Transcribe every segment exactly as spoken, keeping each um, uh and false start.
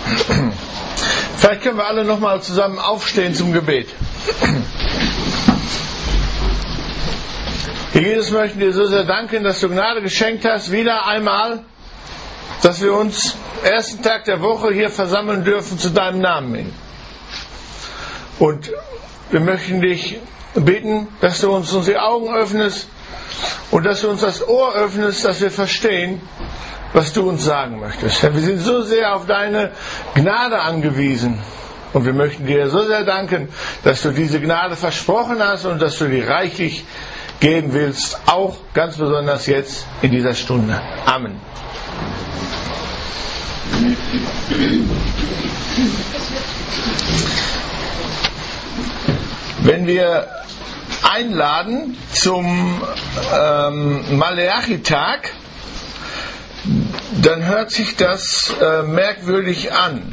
Vielleicht können wir alle nochmal zusammen aufstehen zum Gebet. Herr Jesus, möchten dir so sehr danken, dass du Gnade geschenkt hast, wieder einmal, dass wir uns ersten Tag der Woche hier versammeln dürfen zu deinem Namen hin. Und wir möchten dich bitten, dass du uns unsere Augen öffnest und dass du uns das Ohr öffnest, dass wir verstehen, was du uns sagen möchtest. Wir sind so sehr auf deine Gnade angewiesen. Und wir möchten dir so sehr danken, dass du diese Gnade versprochen hast und dass du die reichlich geben willst, auch ganz besonders jetzt in dieser Stunde. Amen. Wenn wir einladen zum ähm, Maleachi-Tag, dann hört sich das äh, merkwürdig an.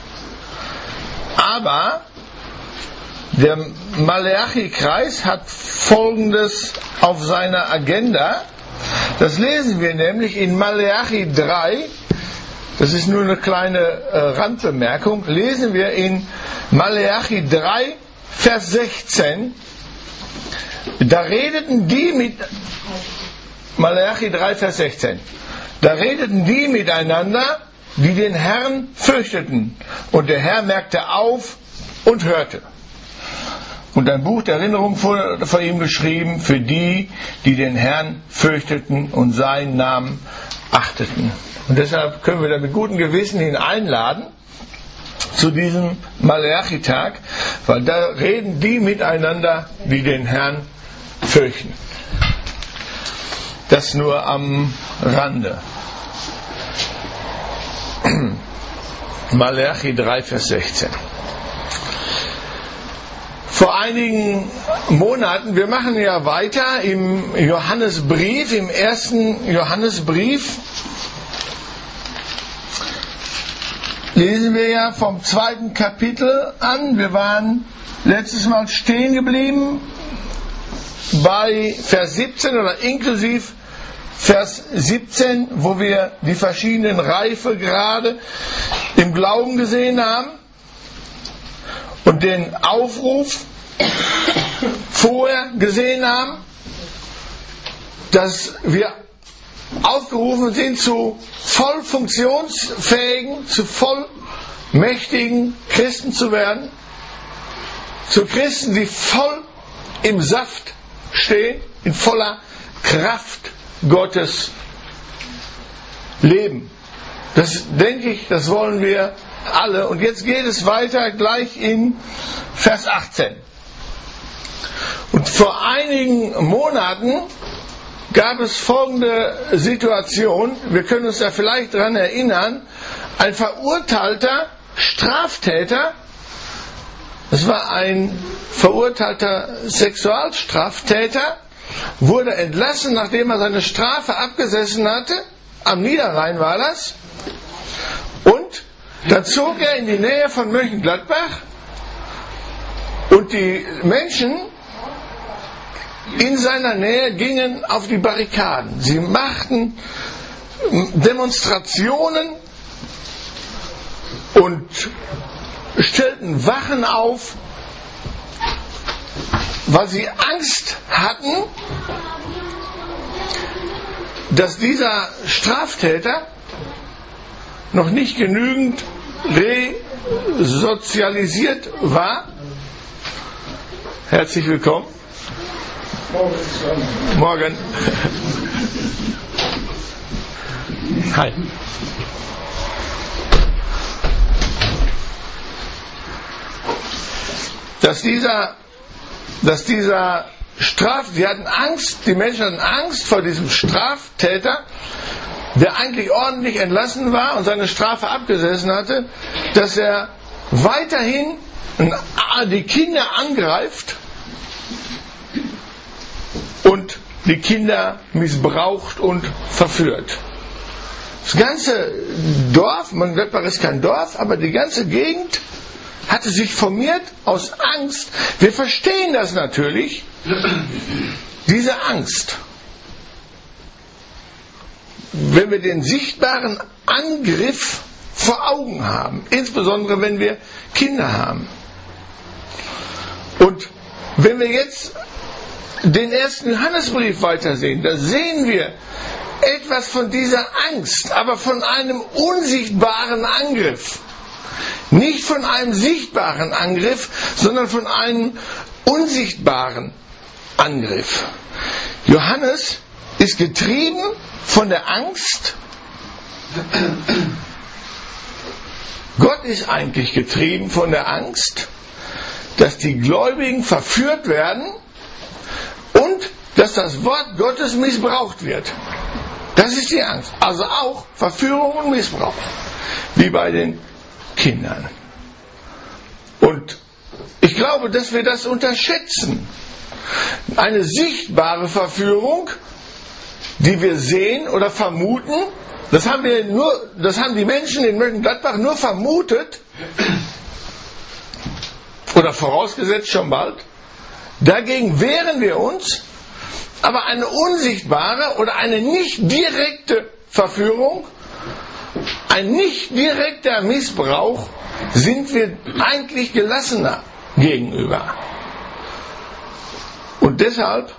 Aber der Maleachi-Kreis hat Folgendes auf seiner Agenda. Das lesen wir nämlich in Maleachi drei. Das ist nur eine kleine äh, Randbemerkung. Lesen wir in Maleachi drei, Vers sechzehn. Da redeten die mit Maleachi drei, Vers sechzehn. Da redeten die miteinander, die den Herrn fürchteten. Und der Herr merkte auf und hörte. Und ein Buch der Erinnerung vor, vor ihm geschrieben für die, die den Herrn fürchteten und seinen Namen achteten. Und deshalb können wir da mit gutem Gewissen ihn einladen zu diesem Maleachi-Tag, weil da reden die miteinander, die den Herrn fürchten. Das nur am Rande. Maleachi drei, Vers sechzehn. Vor einigen Monaten, wir machen ja weiter im Johannesbrief, im ersten Johannesbrief, lesen wir ja vom zweiten Kapitel an. Wir waren letztes Mal stehen geblieben bei Vers siebzehn oder inklusiv Vers siebzehn, wo wir die verschiedenen Reifegrade im Glauben gesehen haben und den Aufruf vorher gesehen haben, dass wir aufgerufen sind zu voll funktionsfähigen, zu vollmächtigen Christen zu werden, zu Christen, die voll im Saft stehen, in voller Kraft Gottes leben. Das denke ich, das wollen wir alle. Und jetzt geht es weiter gleich in Vers achtzehn. Und vor einigen Monaten gab es folgende Situation, wir können uns da vielleicht daran erinnern, ein verurteilter Straftäter, das war ein verurteilter Sexualstraftäter, wurde entlassen, nachdem er seine Strafe abgesessen hatte, am Niederrhein war das, und dann zog er in die Nähe von Mönchengladbach und die Menschen in seiner Nähe gingen auf die Barrikaden. Sie machten Demonstrationen und stellten Wachen auf, weil sie Angst hatten, dass dieser Straftäter noch nicht genügend resozialisiert war. Herzlich willkommen. Morgen. Hi. Dass dieser, dass dieser Straf, die hatten Angst, die Menschen hatten Angst vor diesem Straftäter, der eigentlich ordentlich entlassen war und seine Strafe abgesessen hatte, dass er weiterhin die Kinder angreift und die Kinder missbraucht und verführt. Das ganze Dorf, man Gladbach ist kein Dorf, aber die ganze Gegend hatte sich formiert aus Angst. Wir verstehen das natürlich, diese Angst. Wenn wir den sichtbaren Angriff vor Augen haben, insbesondere wenn wir Kinder haben. Und wenn wir jetzt den ersten Johannesbrief weitersehen, da sehen wir etwas von dieser Angst, aber von einem unsichtbaren Angriff. Nicht von einem sichtbaren Angriff, sondern von einem unsichtbaren Angriff. Johannes ist getrieben von der Angst. Gott ist eigentlich getrieben von der Angst, dass die Gläubigen verführt werden und dass das Wort Gottes missbraucht wird. Das ist die Angst. Also auch Verführung und Missbrauch, wie bei den Kindern. Und ich glaube, dass wir das unterschätzen. Eine sichtbare Verführung, die wir sehen oder vermuten, das haben wir nur, das haben die Menschen in Mönchengladbach nur vermutet oder vorausgesetzt schon bald. Dagegen wehren wir uns, aber eine unsichtbare oder eine nicht direkte Verführung, ein nicht direkter Missbrauch, sind wir eigentlich gelassener gegenüber. Und deshalb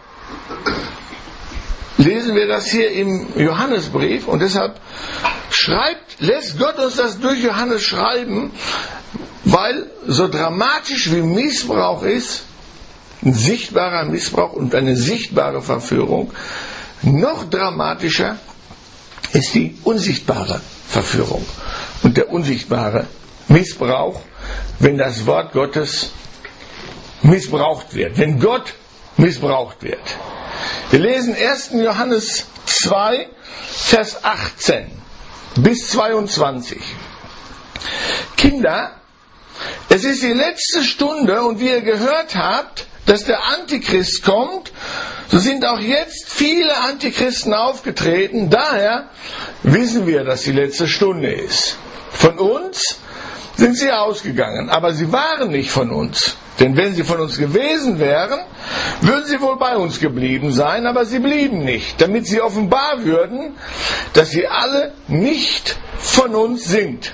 lesen wir das hier im Johannesbrief und deshalb schreibt, lässt Gott uns das durch Johannes schreiben, weil so dramatisch wie Missbrauch ist, ein sichtbarer Missbrauch und eine sichtbare Verführung, noch dramatischer ist die unsichtbare Verführung und der unsichtbare Missbrauch, wenn das Wort Gottes missbraucht wird, wenn Gott missbraucht wird. Wir lesen ersten Johannes zwei, Vers achtzehn bis zweiundzwanzig. Kinder, es ist die letzte Stunde und wie ihr gehört habt, dass der Antichrist kommt, so sind auch jetzt viele Antichristen aufgetreten. Daher wissen wir, dass die letzte Stunde ist. Von uns sind sie ausgegangen, aber sie waren nicht von uns. Denn wenn sie von uns gewesen wären, würden sie wohl bei uns geblieben sein, aber sie blieben nicht, damit sie offenbar würden, dass sie alle nicht von uns sind.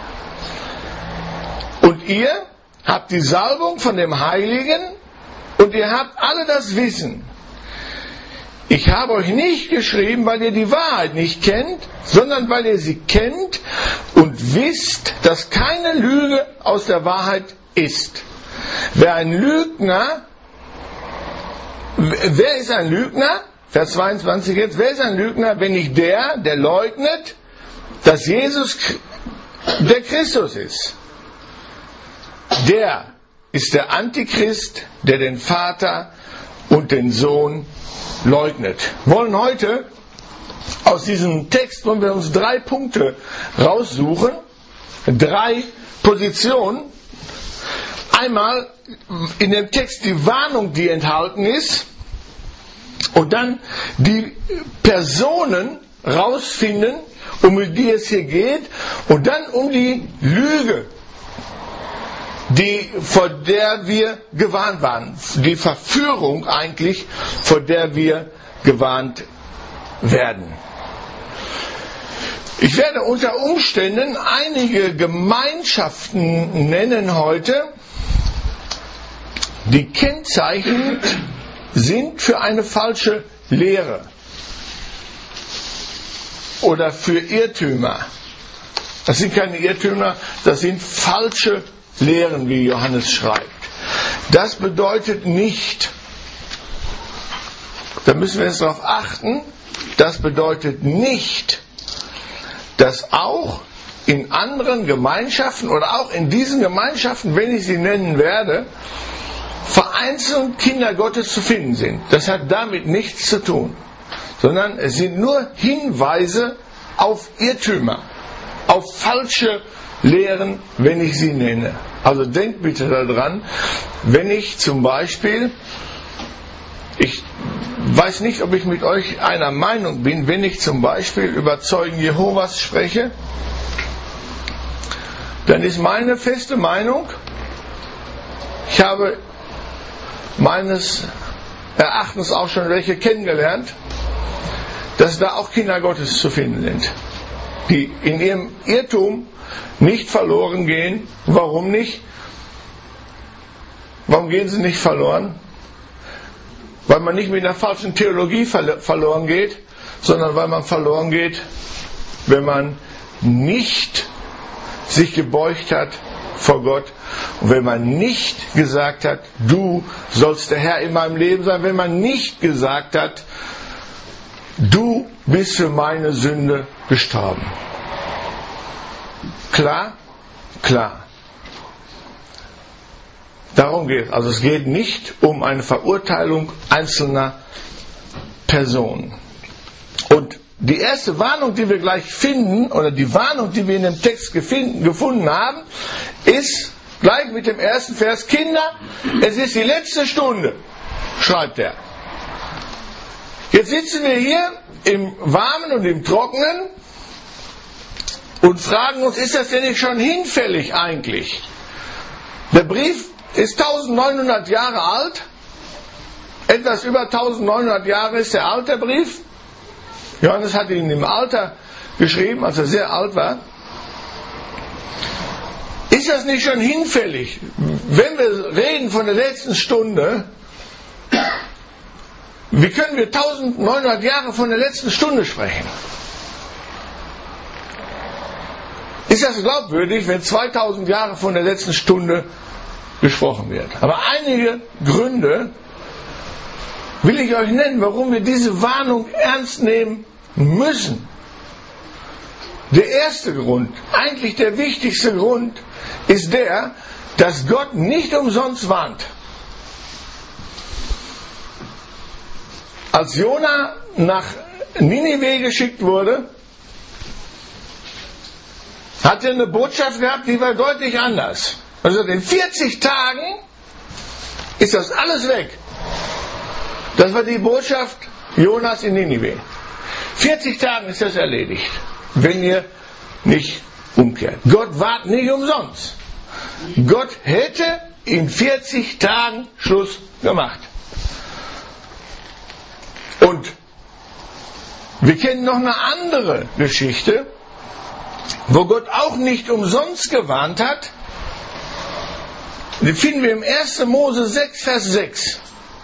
Und ihr habt die Salbung von dem Heiligen und ihr habt alle das Wissen. Ich habe euch nicht geschrieben, weil ihr die Wahrheit nicht kennt, sondern weil ihr sie kennt und wisst, dass keine Lüge aus der Wahrheit ist. Wer ein Lügner, wer ist ein Lügner? Vers zweiundzwanzig jetzt, wer ist ein Lügner, wenn nicht der, der leugnet, dass Jesus der Christus ist? Der ist der Antichrist, der den Vater und den Sohn leugnet. Wir wollen heute aus diesem Text, wollen wir uns drei Punkte raussuchen, drei Positionen. Einmal in dem Text die Warnung, die enthalten ist, und dann die Personen rausfinden, um die es hier geht, und dann um die Lüge, die, vor der wir gewarnt waren, die Verführung eigentlich, vor der wir gewarnt werden. Ich werde unter Umständen einige Gemeinschaften nennen heute, die kennzeichnend sind für eine falsche Lehre oder für Irrtümer. Das sind keine Irrtümer, das sind falsche Lehren, wie Johannes schreibt. Das bedeutet nicht, da müssen wir jetzt darauf achten, das bedeutet nicht, dass auch in anderen Gemeinschaften oder auch in diesen Gemeinschaften, wenn ich sie nennen werde, vereinzelt Kinder Gottes zu finden sind. Das hat damit nichts zu tun, sondern es sind nur Hinweise auf Irrtümer, auf falsche Lehren, wenn ich sie nenne. Also denkt bitte daran, wenn ich zum Beispiel, ich weiß nicht, ob ich mit euch einer Meinung bin, wenn ich zum Beispiel über Zeugen Jehovas spreche, dann ist meine feste Meinung, ich habe meines Erachtens auch schon welche kennengelernt, dass da auch Kinder Gottes zu finden sind, die in ihrem Irrtum nicht verloren gehen. Warum nicht? Warum gehen sie nicht verloren? Weil man nicht mit einer falschen Theologie verloren geht, sondern weil man verloren geht, wenn man nicht sich gebeugt hat vor Gott und wenn man nicht gesagt hat, du sollst der Herr in meinem Leben sein, wenn man nicht gesagt hat, du bist für meine Sünde gestorben. Klar? Klar. Darum geht es. Also es geht nicht um eine Verurteilung einzelner Personen. Und die erste Warnung, die wir gleich finden, oder die Warnung, die wir in dem Text gefunden haben, ist gleich mit dem ersten Vers: Kinder, es ist die letzte Stunde, schreibt er. Jetzt sitzen wir hier im Warmen und im Trockenen und fragen uns, ist das denn nicht schon hinfällig eigentlich? Der Brief ist neunzehnhundert Jahre alt. Etwas über neunzehnhundert Jahre ist der alt, der Brief. Johannes hat ihn im Alter geschrieben, als er sehr alt war. Ist das nicht schon hinfällig, wenn wir reden von der letzten Stunde? Wie können wir neunzehnhundert Jahre von der letzten Stunde sprechen? Ist das glaubwürdig, wenn zweitausend Jahre von der letzten Stunde gesprochen wird? Aber einige Gründe will ich euch nennen, warum wir diese Warnung ernst nehmen müssen. Der erste Grund, eigentlich der wichtigste Grund, ist der, dass Gott nicht umsonst warnt. Als Jona nach Ninive geschickt wurde, hat er eine Botschaft gehabt, die war deutlich anders. Also in vierzig Tagen ist das alles weg. Das war die Botschaft Jonas in Ninive. vierzig Tagen ist das erledigt, wenn ihr nicht umkehrt. Gott wartet nicht umsonst. Gott hätte in vierzig Tagen Schluss gemacht. Und wir kennen noch eine andere Geschichte, wo Gott auch nicht umsonst gewarnt hat. Die finden wir im ersten Mose sechs, Vers sechs.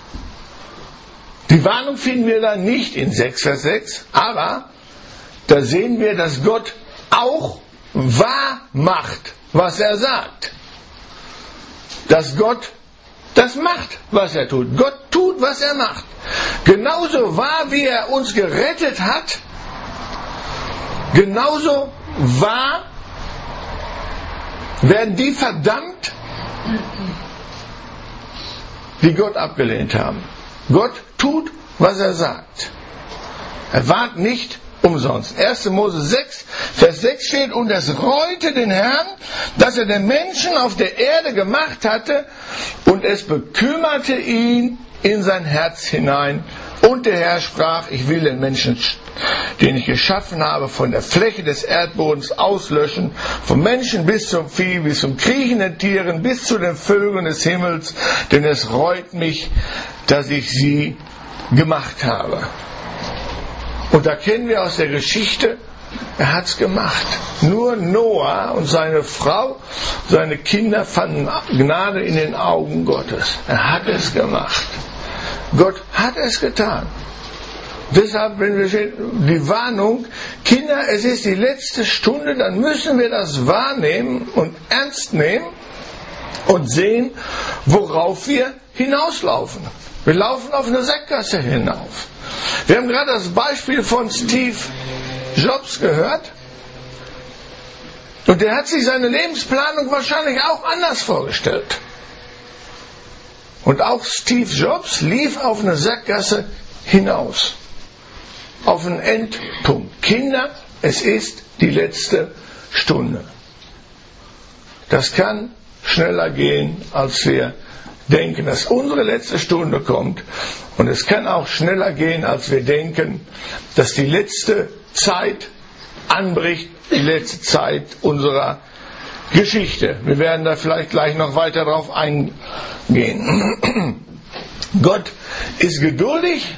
Die Warnung finden wir da nicht in sechs, Vers sechs, aber da sehen wir, dass Gott auch wahr macht, was er sagt. Dass Gott das macht, was er tut. Gott tut, was er macht. Genauso wahr, wie er uns gerettet hat, genauso wahr werden die verdammt, die Gott abgelehnt haben. Gott tut, was er sagt. Er warnt nicht umsonst. erster Mose sechs, Vers sechs steht: Und es reute den Herrn, dass er den Menschen auf der Erde gemacht hatte, und es bekümmerte ihn in sein Herz hinein. Und der Herr sprach: Ich will den Menschen, den ich geschaffen habe, von der Fläche des Erdbodens auslöschen, vom Menschen bis zum Vieh, bis zum kriechenden Tieren, bis zu den Vögeln des Himmels, denn es reut mich, dass ich sie gemacht habe. Und da kennen wir aus der Geschichte, er hat es gemacht. Nur Noah und seine Frau, seine Kinder fanden Gnade in den Augen Gottes. Er hat es gemacht. Gott hat es getan. Deshalb, wenn wir die Warnung, Kinder, es ist die letzte Stunde, dann müssen wir das wahrnehmen und ernst nehmen und sehen, worauf wir hinauslaufen. Wir laufen auf eine Sackgasse hinauf. Wir haben gerade das Beispiel von Steve Jobs gehört. Und der hat sich seine Lebensplanung wahrscheinlich auch anders vorgestellt. Und auch Steve Jobs lief auf eine Sackgasse hinaus. Auf einen Endpunkt. Kinder, es ist die letzte Stunde. Das kann schneller gehen, als wir denken, dass unsere letzte Stunde kommt. Und es kann auch schneller gehen, als wir denken, dass die letzte Zeit anbricht, die letzte Zeit unserer Geschichte. Wir werden da vielleicht gleich noch weiter drauf eingehen. Gott ist geduldig,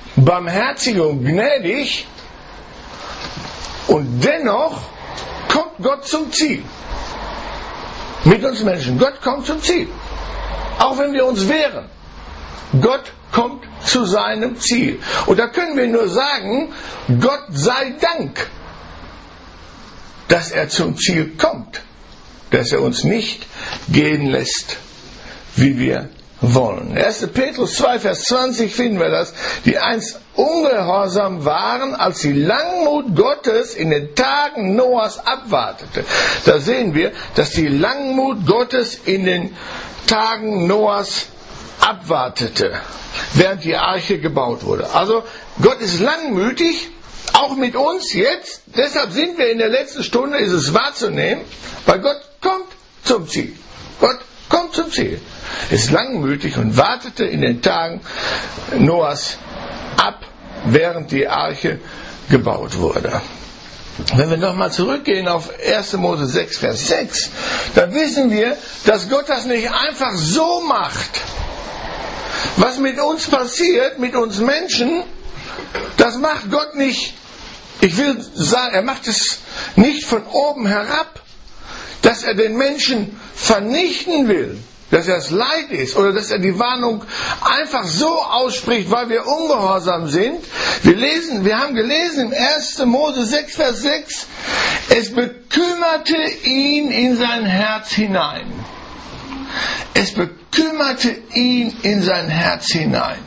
barmherzig und gnädig, und dennoch kommt kommt Gott zum Ziel. Mit uns Menschen. Gott kommt zum Ziel. Auch wenn wir uns wehren. Gott kommt zu seinem Ziel. Und da können wir nur sagen, Gott sei Dank, dass er zum Ziel kommt. Dass er uns nicht gehen lässt, wie wir wollen. erster Petrus zwei, Vers zwanzig finden wir das. Die einst ungehorsam waren, als die Langmut Gottes in den Tagen Noahs abwartete. Da sehen wir, dass die Langmut Gottes in den Tagen Noahs abwartete, während die Arche gebaut wurde. Also Gott ist langmütig, auch mit uns jetzt. Deshalb sind wir in der letzten Stunde, ist es wahrzunehmen, weil Gott kommt zum Ziel. Gott kommt zum Ziel. Ist langmütig und wartete in den Tagen Noahs ab, während die Arche gebaut wurde. Wenn wir nochmal zurückgehen auf erster Mose sechs, Vers sechs, dann wissen wir, dass Gott das nicht einfach so macht. Was mit uns passiert, mit uns Menschen, das macht Gott nicht, ich will sagen, er macht es nicht von oben herab, dass er den Menschen vernichten will, dass er das Leid ist oder dass er die Warnung einfach so ausspricht, weil wir ungehorsam sind. Wir lesen, wir haben gelesen im erster Mose sechs, Vers sechs, es bekümmerte ihn in sein Herz hinein. Es bekümmerte ihn in sein Herz hinein.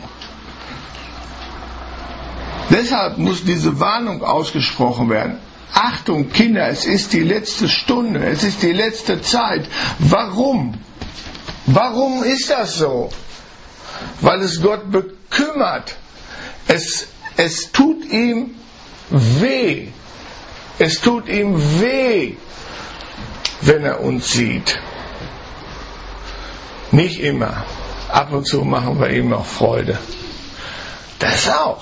Deshalb muss diese Warnung ausgesprochen werden. Achtung, Kinder, es ist die letzte Stunde, es ist die letzte Zeit. Warum? Warum ist das so? Weil es Gott bekümmert. Es, es tut ihm weh. Es tut ihm weh, wenn er uns sieht. Nicht immer. Ab und zu machen wir ihm auch Freude. Das auch.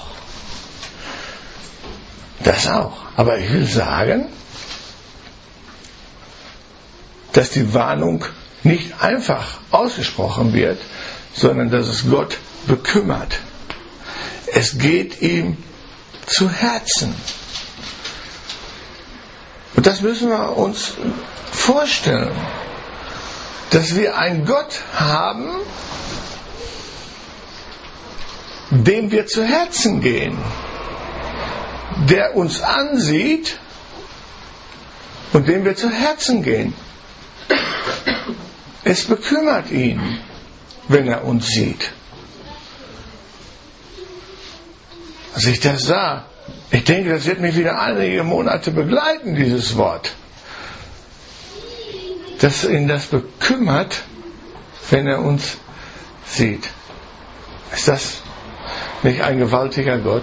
Das auch. Aber ich will sagen, dass die Warnung nicht einfach ausgesprochen wird, sondern dass es Gott bekümmert. Es geht ihm zu Herzen. Und das müssen wir uns vorstellen, dass wir einen Gott haben, dem wir zu Herzen gehen, der uns ansieht und dem wir zu Herzen gehen. Es bekümmert ihn, wenn er uns sieht. Als ich das sah, ich denke, das wird mich wieder einige Monate begleiten, dieses Wort. Dass ihn das bekümmert, wenn er uns sieht. Ist das nicht ein gewaltiger Gott?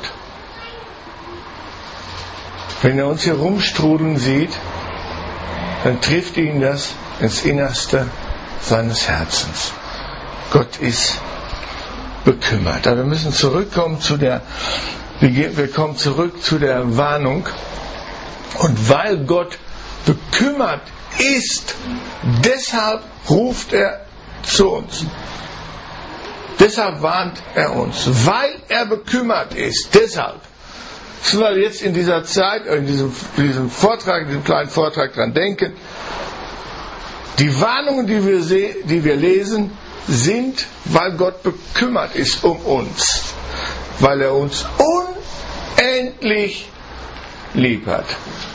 Wenn er uns hier rumstrudeln sieht, dann trifft ihn das ins Innerste seines Herzens. Gott ist bekümmert. Aber wir müssen zurückkommen zu der, wir kommen zurück zu der Warnung. Und weil Gott bekümmert ist, deshalb ruft er zu uns. Deshalb warnt er uns. Weil er bekümmert ist, deshalb. Müssen wir jetzt in dieser Zeit, in diesem, diesem Vortrag, in diesem kleinen Vortrag dran denken. Die Warnungen, die wir, seh, die wir lesen, sind, weil Gott bekümmert ist um uns. Weil er uns unendlich lieb hat.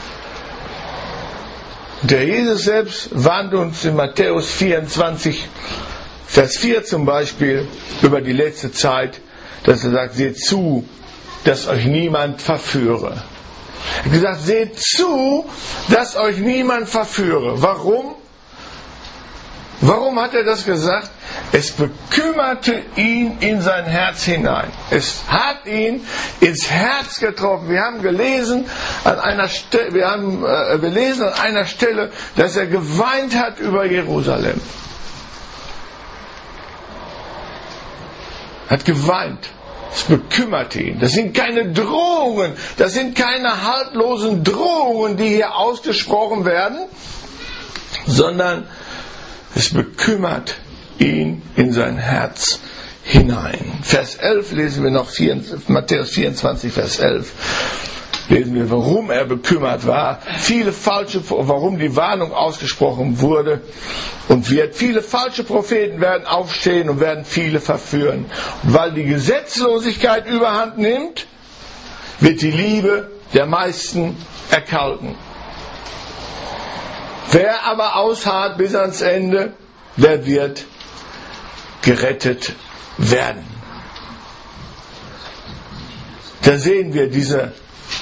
Der Jesus selbst warnt uns in Matthäus vierundzwanzig, Vers vier zum Beispiel, über die letzte Zeit, dass er sagt, seht zu, dass euch niemand verführe. Er hat gesagt, seht zu, dass euch niemand verführe. Warum? Warum hat er das gesagt? Es bekümmerte ihn in sein Herz hinein. Es hat ihn ins Herz getroffen. Wir haben gelesen an einer Stelle, wir haben äh, wir lesen an einer Stelle, dass er geweint hat über Jerusalem. Hat geweint. Es bekümmerte ihn. Das sind keine Drohungen, das sind keine haltlosen Drohungen, die hier ausgesprochen werden, sondern es bekümmert ihn in sein Herz hinein. Vers elf lesen wir noch, Matthäus vierundzwanzig, Vers elf. lesen wir, warum er bekümmert war. Viele falsche, warum die Warnung ausgesprochen wurde und wird. Viele falsche Propheten werden aufstehen und werden viele verführen. Und weil die Gesetzlosigkeit überhand nimmt, wird die Liebe der meisten erkalten. Wer aber ausharrt bis ans Ende, der wird gerettet werden. Da sehen wir diese,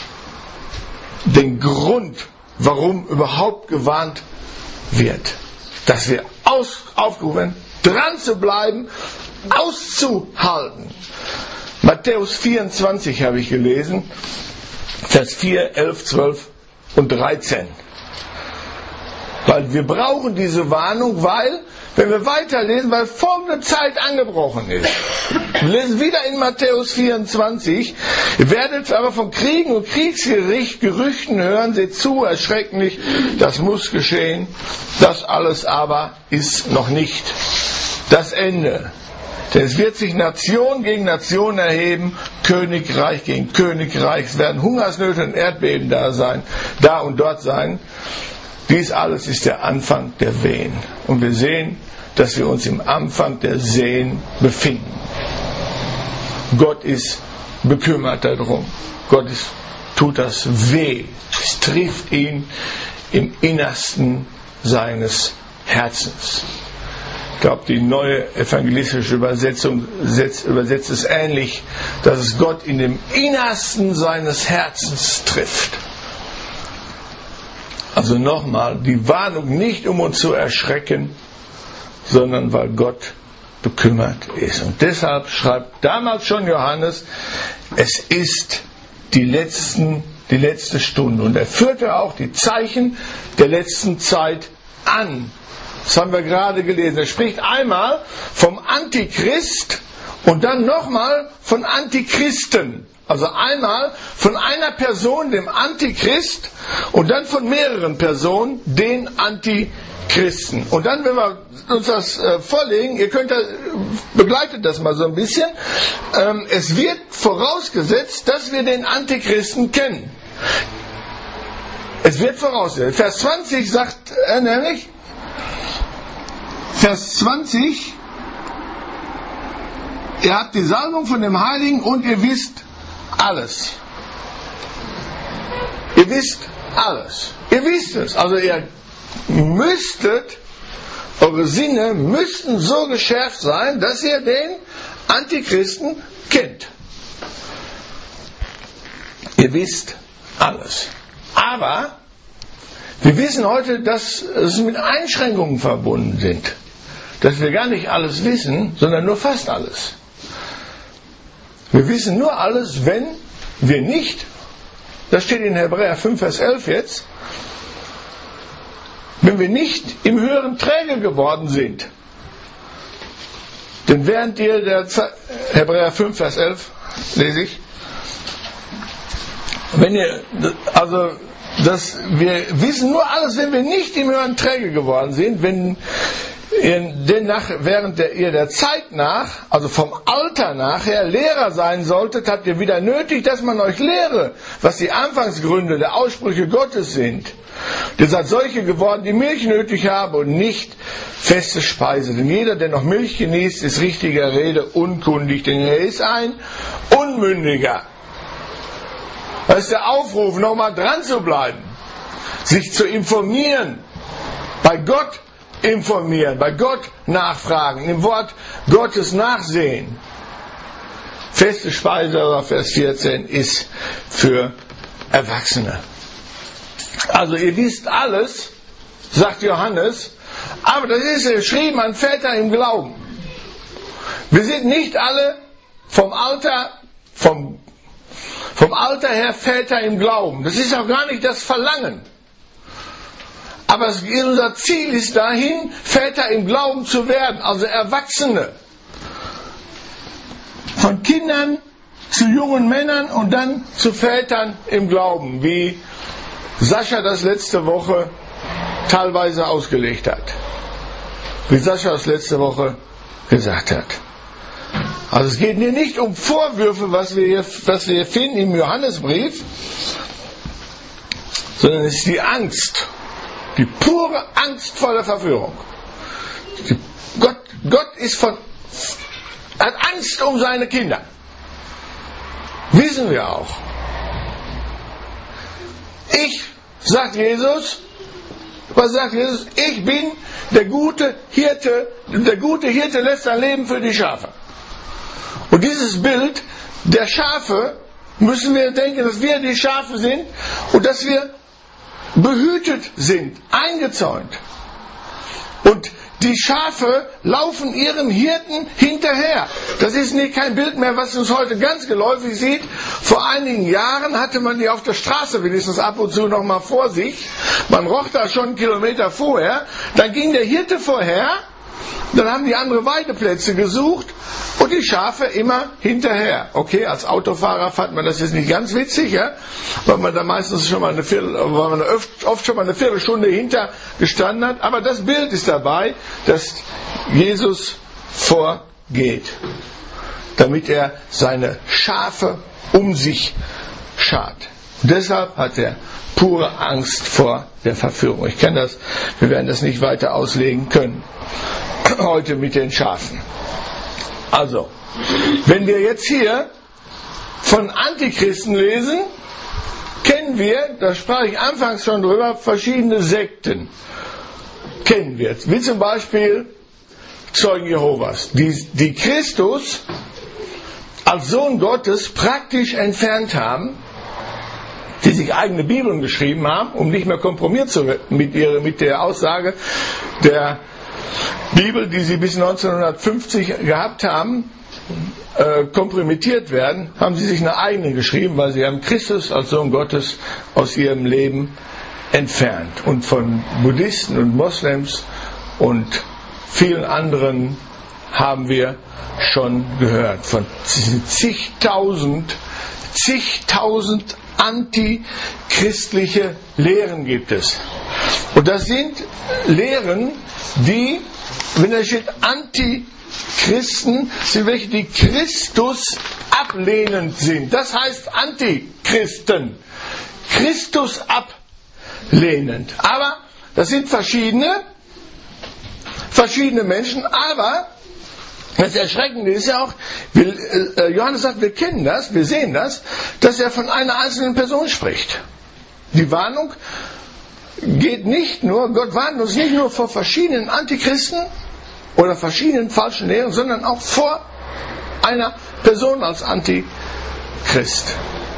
den Grund, warum überhaupt gewarnt wird. Dass wir aus, aufgerufen, dran zu bleiben, auszuhalten. Matthäus vierundzwanzig habe ich gelesen, Vers vier, elf, zwölf und dreizehn. Weil wir brauchen diese Warnung, weil, wenn wir weiterlesen, weil folgende Zeit angebrochen ist. Wir lesen wieder in Matthäus vierundzwanzig. Ihr werdet aber von Kriegen und Kriegsgericht, Gerüchten hören, seht zu, erschreckt nicht, das muss geschehen. Das alles aber ist noch nicht das Ende. Denn es wird sich Nation gegen Nation erheben, Königreich gegen Königreich. Es werden Hungersnöte und Erdbeben da sein, da und dort sein. Dies alles ist der Anfang der Wehen. Und wir sehen, dass wir uns im Anfang der Sehen befinden. Gott ist bekümmert darum. Gott ist, tut das weh. Es trifft ihn im Innersten seines Herzens. Ich glaube, die neue evangelistische Übersetzung übersetzt es ähnlich, dass es Gott in dem Innersten seines Herzens trifft. Also nochmal, die Warnung nicht, um uns zu erschrecken, sondern weil Gott bekümmert ist. Und deshalb schreibt damals schon Johannes, es ist die, letzten, die letzte Stunde. Und er führte auch die Zeichen der letzten Zeit an. Das haben wir gerade gelesen. Er spricht einmal vom Antichrist und dann nochmal von Antichristen. Also einmal von einer Person, dem Antichrist, und dann von mehreren Personen, den Antichristen. Und dann, wenn wir uns das äh, vorlegen, ihr könnt das, begleitet das mal so ein bisschen, ähm, es wird vorausgesetzt, dass wir den Antichristen kennen. Es wird vorausgesetzt. Vers zwanzig sagt er nämlich, Vers zwanzig, ihr habt die Salbung von dem Heiligen und ihr wisst alles. Ihr wisst alles. Ihr wisst es. Also ihr müsstet, eure Sinne müssten so geschärft sein, dass ihr den Antichristen kennt. Ihr wisst alles. Aber wir wissen heute, dass es mit Einschränkungen verbunden sind. Dass wir gar nicht alles wissen, sondern nur fast alles. Wir wissen nur alles, wenn wir nicht, das steht in Hebräer fünf, Vers elf jetzt, wenn wir nicht im Höheren träge geworden sind. Denn während ihr der Zeit, Hebräer fünf, Vers elf, lese ich, wenn ihr, also, dass wir wissen nur alles, wenn wir nicht im Höheren träge geworden sind, wenn ihr, denn nach, während der, ihr der Zeit nach, also vom Alter nachher, Lehrer sein solltet, habt ihr wieder nötig, dass man euch lehre, was die Anfangsgründe der Aussprüche Gottes sind. Ihr seid solche geworden, die Milch nötig haben und nicht feste Speise. Denn jeder, der noch Milch genießt, ist richtiger Rede unkundig, denn er ist ein Unmündiger. Das ist der Aufruf, nochmal dran zu bleiben, sich zu informieren, bei Gott informieren, bei Gott nachfragen, im Wort Gottes nachsehen. Feste Speise, Vers vierzehn, ist für Erwachsene. Also ihr wisst alles, sagt Johannes, aber das ist geschrieben an Väter im Glauben. Wir sind nicht alle vom Alter, vom Vom Alter her Väter im Glauben. Das ist auch gar nicht das Verlangen. Aber unser Ziel ist dahin, Väter im Glauben zu werden, also Erwachsene. Von Kindern zu jungen Männern und dann zu Vätern im Glauben, wie Sascha das letzte Woche teilweise ausgelegt hat. Wie Sascha das letzte Woche gesagt hat. Also es geht hier nicht um Vorwürfe, was wir hier, was wir hier finden im Johannesbrief, sondern es ist die Angst, die pure Angst vor der Verführung. Die, Gott, Gott ist von, hat Angst um seine Kinder. Wissen wir auch. Ich, sagt Jesus, was sagt Jesus? Ich bin der gute Hirte, der gute Hirte lässt sein Leben für die Schafe. Und dieses Bild der Schafe müssen wir denken, dass wir die Schafe sind und dass wir behütet sind, eingezäunt. Und die Schafe laufen ihrem Hirten hinterher. Das ist nicht kein Bild mehr, was uns heute ganz geläufig sieht. Vor einigen Jahren hatte man die auf der Straße wenigstens ab und zu noch mal vor sich. Man roch da schon einen Kilometer vorher. Dann ging der Hirte vorher. Dann haben die andere Weideplätze gesucht und die Schafe immer hinterher. Okay, als Autofahrer fand man das jetzt nicht ganz witzig, ja? Weil man da meistens schon mal eine Viertel, weil man oft, oft schon mal eine Viertelstunde hinter gestanden hat. Aber das Bild ist dabei, dass Jesus vorgeht, damit er seine Schafe um sich schart. Und deshalb hat er pure Angst vor der Verführung. Ich kann das, wir werden das nicht weiter auslegen können. Heute mit den Schafen. Also, wenn wir jetzt hier von Antichristen lesen, kennen wir, da sprach ich anfangs schon drüber, verschiedene Sekten. Kennen wir. Wie zum Beispiel Zeugen Jehovas, die, die Christus als Sohn Gottes praktisch entfernt haben, die sich eigene Bibeln geschrieben haben, um nicht mehr kompromiert zu werden mit, ihrer, mit der Aussage der Bibel, die sie bis neunzehnhundertfünfzig gehabt haben, äh, kompromittiert werden, haben sie sich eine eigene geschrieben, weil sie haben Christus als Sohn Gottes aus ihrem Leben entfernt. Und von Buddhisten und Moslems und vielen anderen haben wir schon gehört. Von zigtausend, zigtausend antichristliche Lehren gibt es. Und das sind Lehren, die, wenn da steht Antichristen, sind welche, die Christus ablehnend sind. Das heißt Antichristen. Christus ablehnend. Aber das sind verschiedene, verschiedene Menschen, aber das Erschreckende ist ja auch, Johannes sagt, wir kennen das, wir sehen das, dass er von einer einzelnen Person spricht. Die Warnung geht nicht nur, Gott warnt uns nicht nur vor verschiedenen Antichristen oder verschiedenen falschen Lehren, sondern auch vor einer Person als Antichrist.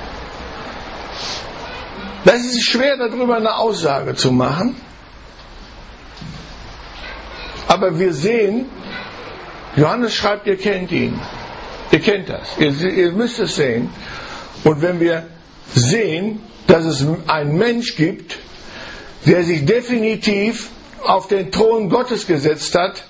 Das ist schwer, darüber eine Aussage zu machen, aber wir sehen, Johannes schreibt, ihr kennt ihn. Ihr kennt das. Ihr, ihr müsst es sehen. Und wenn wir sehen, dass es einen Mensch gibt, der sich definitiv auf den Thron Gottes gesetzt hat,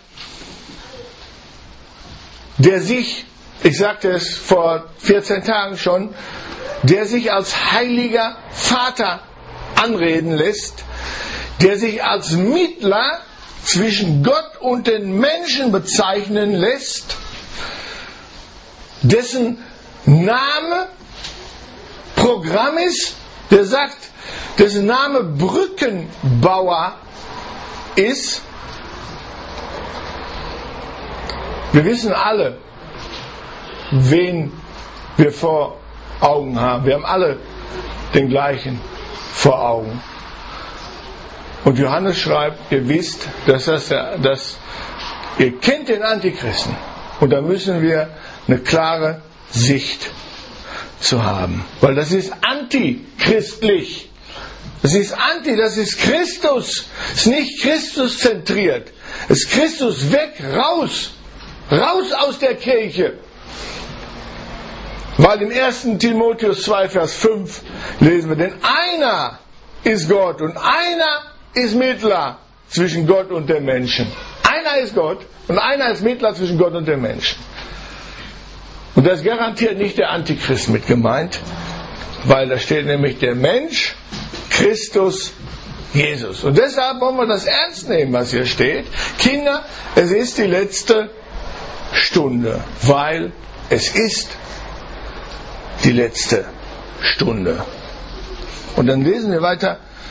der sich, ich sagte es vor vierzehn Tagen schon, der sich als heiliger Vater anreden lässt, der sich als Mittler zwischen Gott und den Menschen bezeichnen lässt, dessen Name Programm ist, der sagt, dessen Name Brückenbauer ist. Wir wissen alle, wen wir vor Augen haben. Wir haben alle den gleichen vor Augen. Und Johannes schreibt, ihr wisst, dass das, dass ihr kennt den Antichristen. Und da müssen wir eine klare Sicht zu haben. Weil das ist antichristlich. Das ist anti, das ist Christus. Es ist nicht Christus zentriert. Es ist Christus weg, raus. Raus aus der Kirche. Weil im ersten Timotheus zwei, Vers fünf lesen wir, denn einer ist Gott und einer ist Mittler zwischen Gott und dem Menschen. Einer ist Gott und einer ist Mittler zwischen Gott und dem Menschen. Und das ist garantiert nicht der Antichrist mit gemeint, weil da steht nämlich der Mensch, Christus, Jesus. Und deshalb wollen wir das ernst nehmen, was hier steht. Kinder, es ist die letzte Stunde, weil es ist die letzte Stunde. Und dann lesen wir weiter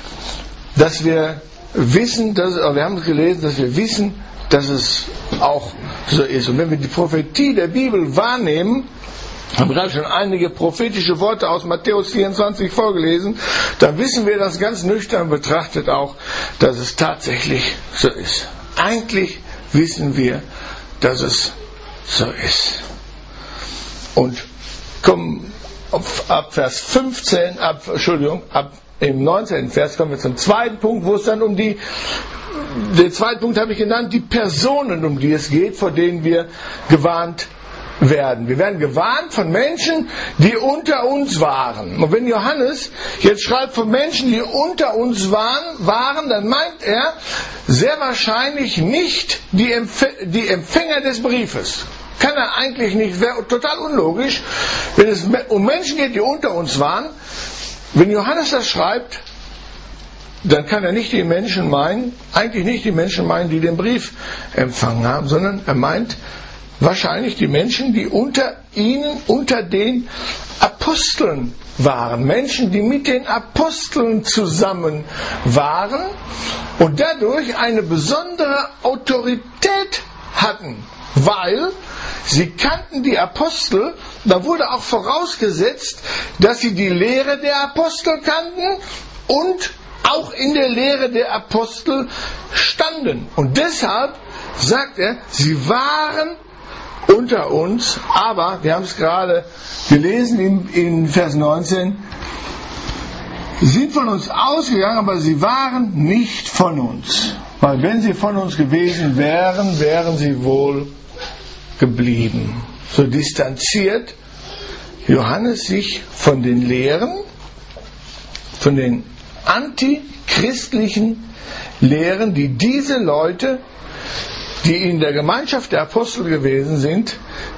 dass wir wissen, dass, wir haben gelesen, dass wir wissen, dass es auch so ist. Und wenn wir die Prophetie der Bibel wahrnehmen, haben wir gerade schon einige prophetische Worte aus Matthäus vierundzwanzig vorgelesen, dann wissen wir das ganz nüchtern betrachtet auch, dass es tatsächlich so ist. Eigentlich wissen wir, dass es so ist. Und kommen auf, ab Vers fünfzehn, ab, Entschuldigung, ab im neunzehnten Vers kommen wir zum zweiten Punkt, wo es dann um die, den zweiten Punkt habe ich genannt, die Personen, um die es geht, vor denen wir gewarnt werden. Wir werden gewarnt von Menschen, die unter uns waren. Und wenn Johannes jetzt schreibt von Menschen, die unter uns waren, waren, dann meint er sehr wahrscheinlich nicht die, Empf- die Empfänger des Briefes. Kann er eigentlich nicht, wäre total unlogisch, wenn es um Menschen geht, die unter uns waren. Wenn Johannes das schreibt, dann kann er nicht die Menschen meinen, eigentlich nicht die Menschen meinen, die den Brief empfangen haben, sondern er meint wahrscheinlich die Menschen, die unter ihnen, unter den Aposteln waren. Menschen, die mit den Aposteln zusammen waren und dadurch eine besondere Autorität hatten, weil sie kannten die Apostel. Da wurde auch vorausgesetzt, dass sie die Lehre der Apostel kannten und auch in der Lehre der Apostel standen. Und deshalb sagt er, sie waren unter uns, aber, wir haben es gerade gelesen in, in Vers neunzehn, sind von uns ausgegangen, aber sie waren nicht von uns. Weil wenn sie von uns gewesen wären, wären sie wohl geblieben. So distanziert Johannes sich von den Lehren, von den antichristlichen Lehren, die diese Leute, die in der Gemeinschaft der Apostel gewesen sind,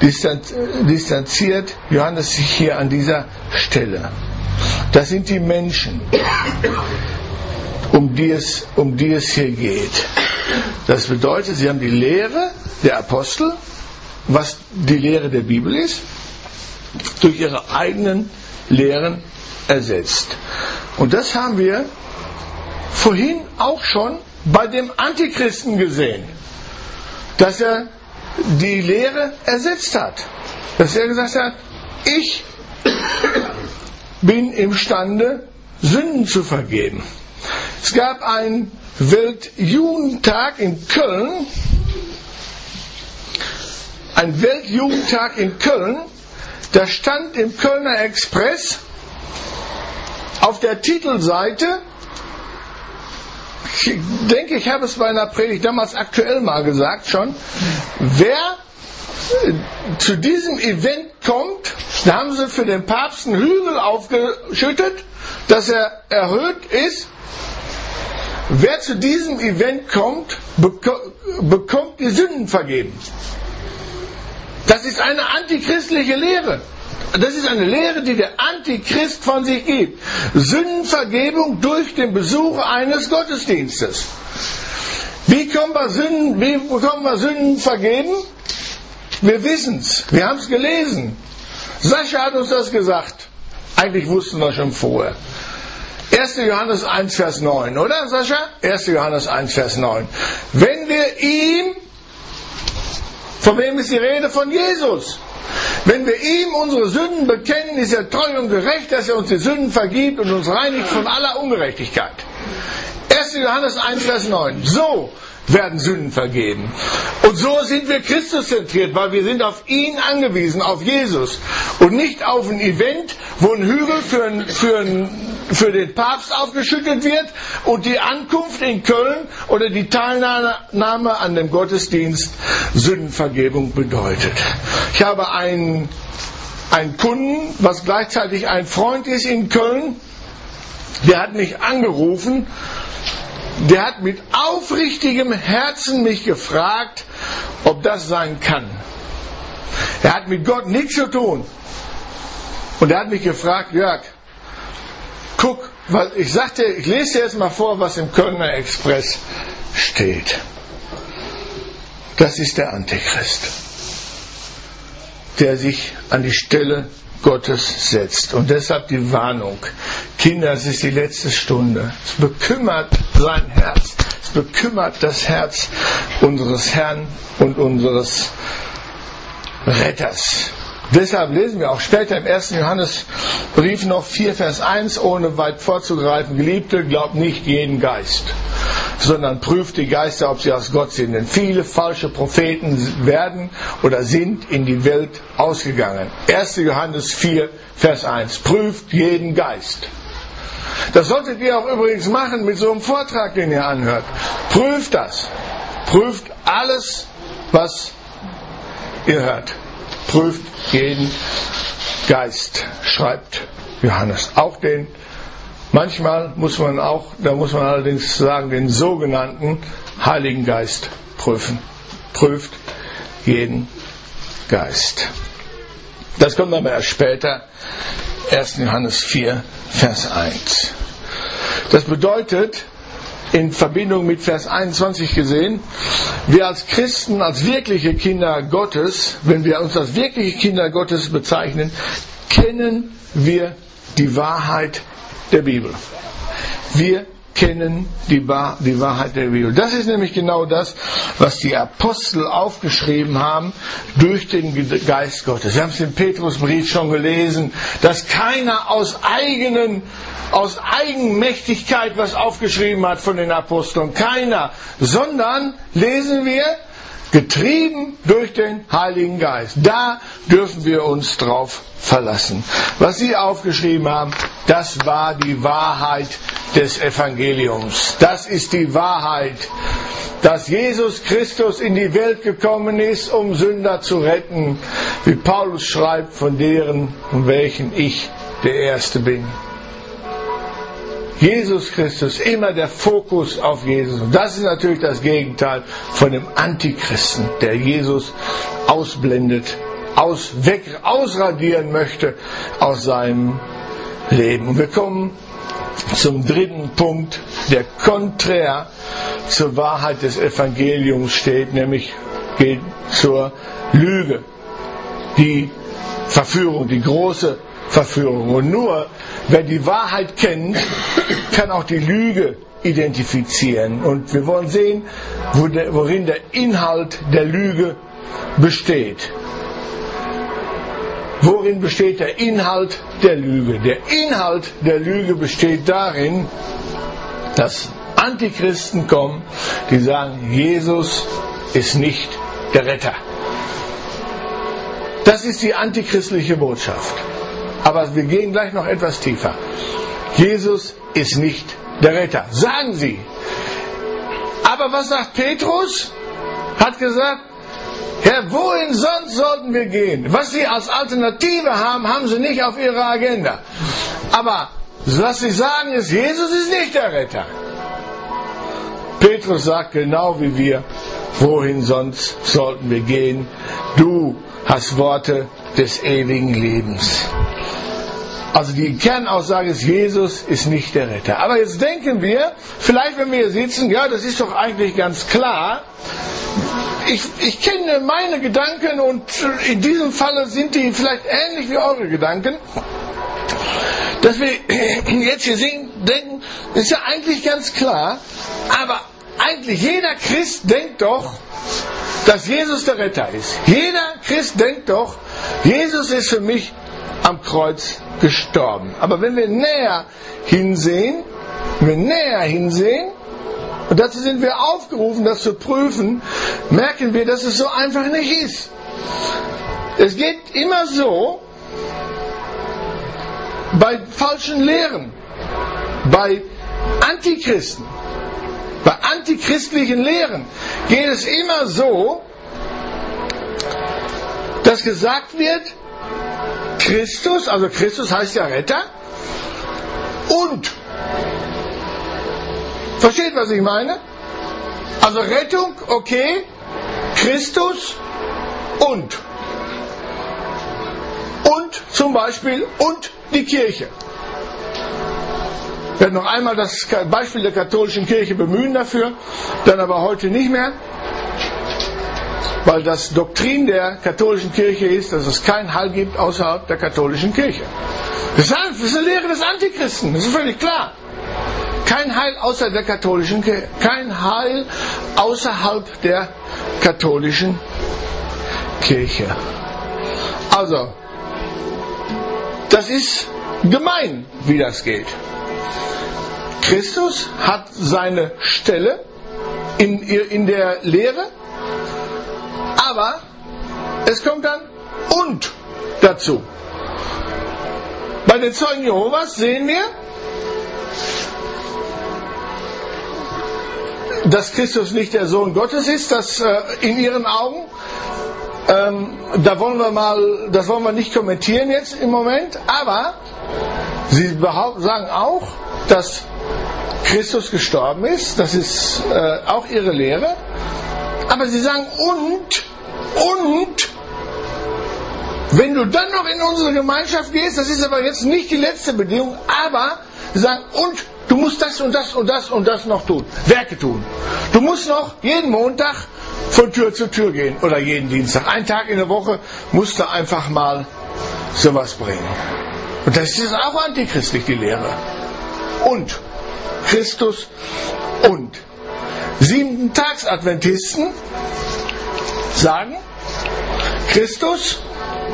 distanziert Johannes sich hier an dieser Stelle. Das sind die Menschen, um die es, um die es hier geht. Das bedeutet, sie haben die Lehre der Apostel, was die Lehre der Bibel ist, durch ihre eigenen Lehren ersetzt. Und das haben wir vorhin auch schon bei dem Antichristen gesehen, dass er die Lehre ersetzt hat. Dass er gesagt hat, ich bin imstande, Sünden zu vergeben. Es gab einen Weltjugendtag in Köln, ein Weltjugendtag in Köln, da stand im Kölner Express auf der Titelseite, ich denke, ich habe es bei einer Predigt damals aktuell mal gesagt schon, wer zu diesem Event kommt, da haben sie für den Papst einen Hügel aufgeschüttet, dass er erhöht ist. Wer zu diesem Event kommt, bekommt die Sünden vergeben. Das ist eine antichristliche Lehre. Das ist eine Lehre, die der Antichrist von sich gibt. Sündenvergebung durch den Besuch eines Gottesdienstes. Wie können wir Sünden, wie bekommen wir Sünden vergeben? Wir wissen es. Wir haben es gelesen. Sascha hat uns das gesagt. Eigentlich wussten wir schon vorher. erster Johannes eins, Vers neun, oder Sascha? erster Johannes eins, Vers neun. Wenn wir ihm, von wem ist die Rede? Von Jesus. Wenn wir ihm unsere Sünden bekennen, ist er treu und gerecht, dass er uns die Sünden vergibt und uns reinigt von aller Ungerechtigkeit. erster Johannes eins, Vers neun. So werden Sünden vergeben. Und so sind wir Christus-zentriert, weil wir sind auf ihn angewiesen, auf Jesus. Und nicht auf ein Event, wo ein Hügel für, ein, für, ein, für den Papst aufgeschüttet wird und die Ankunft in Köln oder die Teilnahme an dem Gottesdienst Sündenvergebung bedeutet. Ich habe einen, einen Kunden, was gleichzeitig ein Freund ist in Köln, der hat mich angerufen. Der hat mit aufrichtigem Herzen mich gefragt, ob das sein kann. Er hat mit Gott nichts zu tun. Und er hat mich gefragt, Jörg, guck, weil ich sagte, ich lese dir jetzt mal vor, was im Kölner Express steht. Das ist der Antichrist, der sich an die Stelle Gottes setzt. Und deshalb die Warnung. Kinder, es ist die letzte Stunde. Es bekümmert sein Herz. Es bekümmert das Herz unseres Herrn und unseres Retters. Deshalb lesen wir auch später im ersten Johannesbrief noch vier Vers eins, ohne weit vorzugreifen: Geliebte, glaubt nicht jeden Geist, sondern prüft die Geister, ob sie aus Gott sind. Denn viele falsche Propheten werden oder sind in die Welt ausgegangen. erster Johannes vier Vers eins. Prüft jeden Geist. Das solltet ihr auch übrigens machen mit so einem Vortrag, den ihr anhört. Prüft das. Prüft alles, was ihr hört. Prüft jeden Geist, schreibt Johannes. Auch den, manchmal muss man auch, da muss man allerdings sagen, den sogenannten Heiligen Geist prüfen. Prüft jeden Geist. Das kommt aber erst später, erster Johannes vier, Vers eins. Das bedeutet, in Verbindung mit Vers einundzwanzig gesehen, wir als Christen, als wirkliche Kinder Gottes, wenn wir uns als wirkliche Kinder Gottes bezeichnen, kennen wir die Wahrheit der Bibel. Wir kennen die, Wahr, die Wahrheit der Bibel. Das ist nämlich genau das, was die Apostel aufgeschrieben haben durch den Geist Gottes. Wir haben es im Petrusbrief schon gelesen, dass keiner aus eigenen, aus Eigenmächtigkeit was aufgeschrieben hat von den Aposteln. Keiner. Sondern, lesen wir, getrieben durch den Heiligen Geist. Da dürfen wir uns drauf verlassen. Was Sie aufgeschrieben haben, das war die Wahrheit des Evangeliums. Das ist die Wahrheit, dass Jesus Christus in die Welt gekommen ist, um Sünder zu retten, wie Paulus schreibt, von deren, von welchen ich der Erste bin. Jesus Christus, immer der Fokus auf Jesus. Und das ist natürlich das Gegenteil von dem Antichristen, der Jesus ausblendet, aus, weg, ausradieren möchte aus seinem Leben. Und wir kommen zum dritten Punkt, der konträr zur Wahrheit des Evangeliums steht, nämlich geht zur Lüge. Die Verführung, die große Verführung. Und nur wer die Wahrheit kennt, kann auch die Lüge identifizieren. Und wir wollen sehen, wo der, worin der Inhalt der Lüge besteht. Worin besteht der Inhalt der Lüge? Der Inhalt der Lüge besteht darin, dass Antichristen kommen, die sagen, Jesus ist nicht der Retter. Das ist die antichristliche Botschaft. Aber wir gehen gleich noch etwas tiefer. Jesus ist nicht der Retter, sagen sie. Aber was sagt Petrus? Hat gesagt, Herr, wohin sonst sollten wir gehen? Was sie als Alternative haben, haben sie nicht auf ihrer Agenda. Aber was sie sagen ist, Jesus ist nicht der Retter. Petrus sagt genau wie wir, wohin sonst sollten wir gehen? Du hast Worte des ewigen Lebens. Also die Kernaussage ist, Jesus ist nicht der Retter. Aber jetzt denken wir, vielleicht wenn wir hier sitzen, ja, das ist doch eigentlich ganz klar. Ich, ich kenne meine Gedanken und in diesem Falle sind die vielleicht ähnlich wie eure Gedanken. Dass wir jetzt hier sehen, denken, ist ja eigentlich ganz klar. Aber eigentlich jeder Christ denkt doch, dass Jesus der Retter ist. Jeder Christ denkt doch, Jesus ist für mich am Kreuz gestorben. Aber wenn wir näher hinsehen, wenn wir näher hinsehen, und dazu sind wir aufgerufen, das zu prüfen, merken wir, dass es so einfach nicht ist. Es geht immer so, bei falschen Lehren, bei Antichristen, bei antichristlichen Lehren geht es immer so, dass gesagt wird, Christus, also Christus heißt ja Retter, und, versteht, was ich meine? Also Rettung, okay, Christus und. Und zum Beispiel, und die Kirche. Ich werde noch einmal das Beispiel der katholischen Kirche bemühen dafür, dann aber heute nicht mehr. weil das Doktrin der katholischen Kirche ist, dass es keinen Heil gibt außerhalb der katholischen Kirche. Das ist eine Lehre des Antichristen, das ist völlig klar. Kein Heil außer der katholischen Kirche, kein Heil außerhalb der katholischen Kirche. Also, das ist gemein, wie das geht. Christus hat seine Stelle in, in der Lehre, aber es kommt dann und dazu. Bei den Zeugen Jehovas sehen wir, dass Christus nicht der Sohn Gottes ist, dass äh, in ihren Augen, ähm, da wollen wir mal, das wollen wir nicht kommentieren jetzt im Moment, aber sie behaupten, sagen auch, dass Christus gestorben ist, das ist äh, auch ihre Lehre, aber sie sagen und, und, wenn du dann noch in unsere Gemeinschaft gehst, das ist aber jetzt nicht die letzte Bedingung, aber sie sagen und, du musst das und das und das und das noch tun, Werke tun. Du musst noch jeden Montag von Tür zu Tür gehen oder jeden Dienstag. Einen Tag in der Woche musst du einfach mal sowas bringen. Und das ist auch antichristlich, die Lehre. Und Christus und Siebentags-Adventisten sagen Christus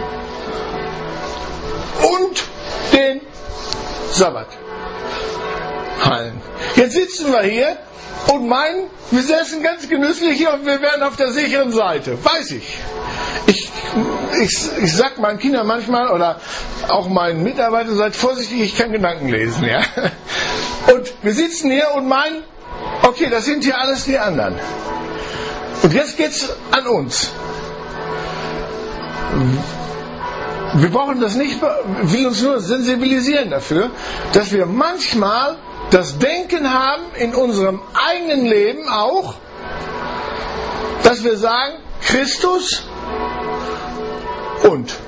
und den Sabbat heilen. Jetzt sitzen wir hier und meinen, wir sitzen ganz genüsslich hier und wir wären auf der sicheren Seite. Weiß ich. Ich, ich, ich sag meinen Kindern manchmal oder auch meinen Mitarbeitern, seid vorsichtig, ich kann Gedanken lesen. Ja? Und wir sitzen hier und meinen, okay, das sind hier alles die anderen. Und jetzt geht's an uns. Wir brauchen das nicht, will uns nur sensibilisieren dafür, dass wir manchmal das Denken haben in unserem eigenen Leben auch, dass wir sagen, Christus und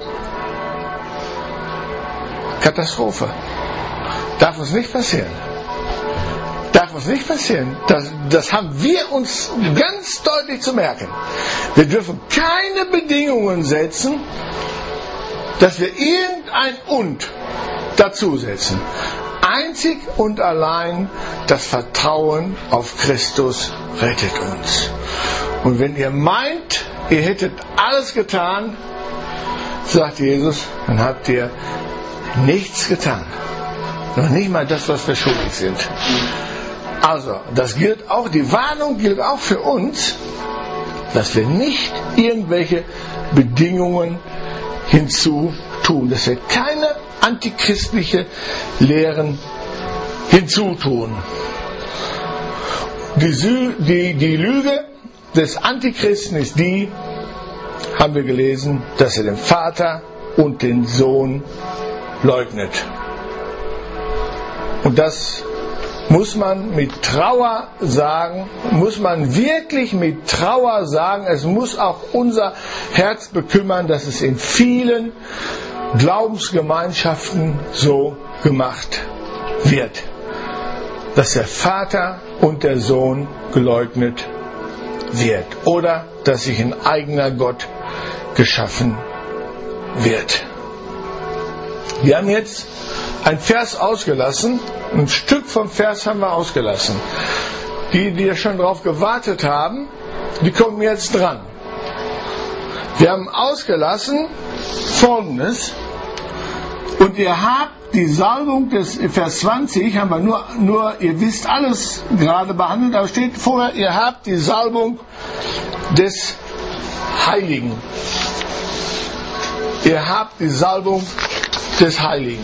Katastrophe. Darf uns nicht passieren. Darf uns nicht passieren. Das, das haben wir uns ganz deutlich zu merken. Wir dürfen keine Bedingungen setzen, dass wir irgendein und dazusetzen. Einzig und allein das Vertrauen auf Christus rettet uns. Und wenn ihr meint, ihr hättet alles getan, sagt Jesus, dann habt ihr nichts getan. Noch nicht mal das, was wir schuldig sind. Also, das gilt auch, die Warnung gilt auch für uns, dass wir nicht irgendwelche Bedingungen hinzutun, dass wir keine antichristliche Lehren hinzutun. Die, Sü- die, die Lüge des Antichristen ist die, haben wir gelesen, dass er den Vater und den Sohn leugnet. Und das muss man mit Trauer sagen, muss man wirklich mit Trauer sagen, es muss auch unser Herz bekümmern, dass es in vielen Glaubensgemeinschaften so gemacht wird. Dass der Vater und der Sohn geleugnet wird. Oder dass sich ein eigener Gott geschaffen wird. Wir haben jetzt ein Vers ausgelassen. Ein Stück vom Vers haben wir ausgelassen. Die, die ja schon darauf gewartet haben, die kommen jetzt dran. Wir haben ausgelassen Folgendes. Und ihr habt die Salbung des Vers zwanzig, haben wir nur, nur, ihr wisst alles gerade behandelt, aber steht vorher, ihr habt die Salbung des Heiligen. Ihr habt die Salbung des Heiligen.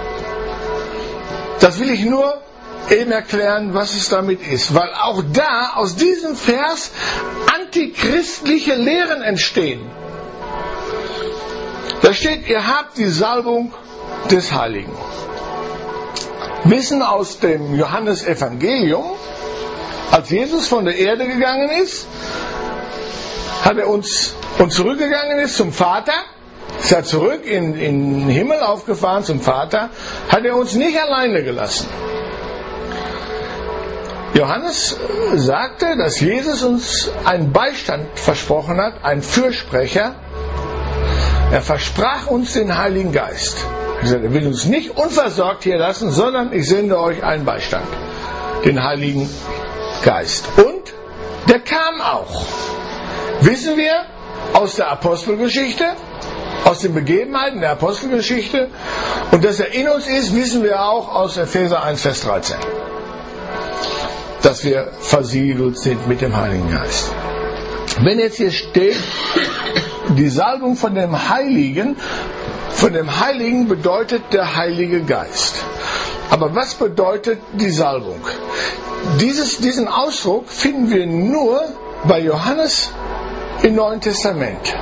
Das will ich nur eben erklären, was es damit ist. Weil auch da, aus diesem Vers, antichristliche Lehren entstehen. Da steht, ihr habt die Salbung des Heiligen. Wissen aus dem Johannesevangelium, als Jesus von der Erde gegangen ist, hat er uns, und zurückgegangen ist zum Vater, ist er zurück in, in den Himmel aufgefahren zum Vater, hat er uns nicht alleine gelassen. Johannes sagte, dass Jesus uns einen Beistand versprochen hat, einen Fürsprecher. Er versprach uns den Heiligen Geist. Er sagte, er will uns nicht unversorgt hier lassen, sondern ich sende euch einen Beistand, den Heiligen Geist. Und der kam auch. Wissen wir aus der Apostelgeschichte, aus den Begebenheiten der Apostelgeschichte, und dass er in uns ist, wissen wir auch aus Epheser eins, Vers dreizehn. Dass wir versiegelt sind mit dem Heiligen Geist. Wenn jetzt hier steht, die Salbung von dem Heiligen, von dem Heiligen bedeutet der Heilige Geist. Aber was bedeutet die Salbung? Dieses, diesen Ausdruck finden wir nur bei Johannes im Neuen Testament.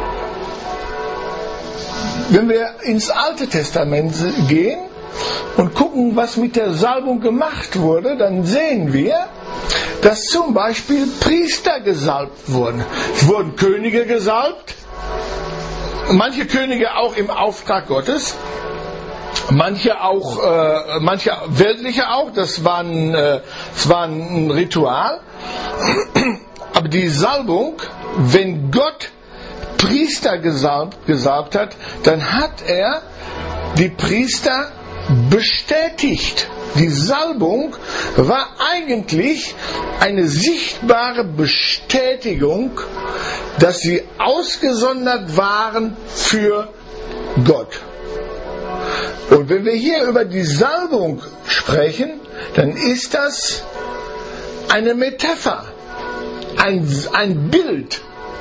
Wenn wir ins Alte Testament gehen und gucken, was mit der Salbung gemacht wurde, dann sehen wir, dass zum Beispiel Priester gesalbt wurden. Es wurden Könige gesalbt, manche Könige auch im Auftrag Gottes, manche auch, äh, manche weltliche auch, das war ein, äh, das war ein Ritual. Aber die Salbung, wenn Gott Priester gesalbt, gesalbt hat, dann hat er die Priester bestätigt. Die Salbung war eigentlich eine sichtbare Bestätigung, dass sie ausgesondert waren für Gott. Und wenn wir hier über die Salbung sprechen, dann ist das eine Metapher, ein, ein Bild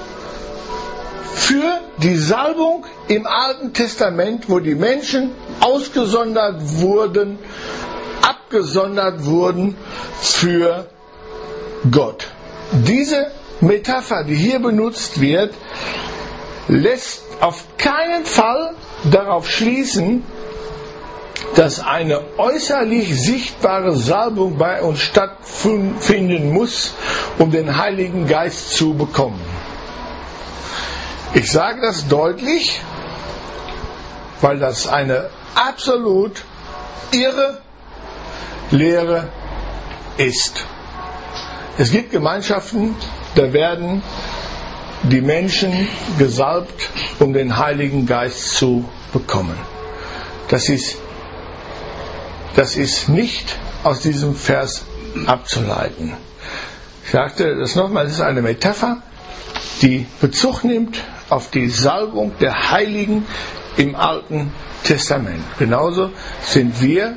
für die Salbung im Alten Testament, wo die Menschen ausgesondert wurden, abgesondert wurden für Gott. Diese Metapher, die hier benutzt wird, lässt auf keinen Fall darauf schließen, dass eine äußerlich sichtbare Salbung bei uns stattfinden muss, um den Heiligen Geist zu bekommen. Ich sage das deutlich, weil das eine absolut irre Lehre ist. Es gibt Gemeinschaften, da werden die Menschen gesalbt, um den Heiligen Geist zu bekommen. Das ist, das ist nicht aus diesem Vers abzuleiten. Ich sagte das nochmal, es ist eine Metapher, die Bezug nimmt auf die Salbung der Heiligen im Alten Testament. Genauso sind wir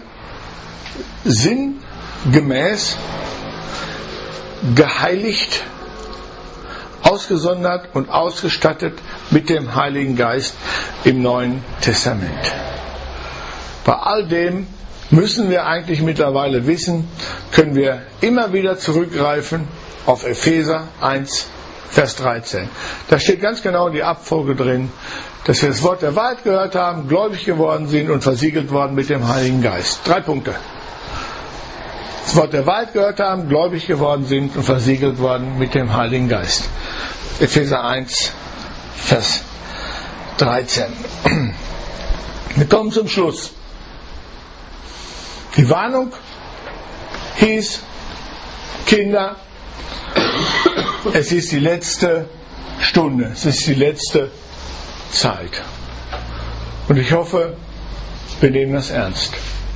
sinngemäß geheiligt, ausgesondert und ausgestattet mit dem Heiligen Geist im Neuen Testament. Bei all dem müssen wir eigentlich mittlerweile wissen, können wir immer wieder zurückgreifen auf Epheser eins, Vers dreizehn. Da steht ganz genau die Abfolge drin, dass wir das Wort der Wahrheit gehört haben, gläubig geworden sind und versiegelt worden mit dem Heiligen Geist. Drei Punkte. Das Wort der Wahrheit gehört haben, gläubig geworden sind und versiegelt worden mit dem Heiligen Geist. Epheser eins, Vers dreizehn. Wir kommen zum Schluss. Die Warnung hieß, Kinder, es ist die letzte Stunde, es ist die letzte Zeit. Und ich hoffe, wir nehmen das ernst.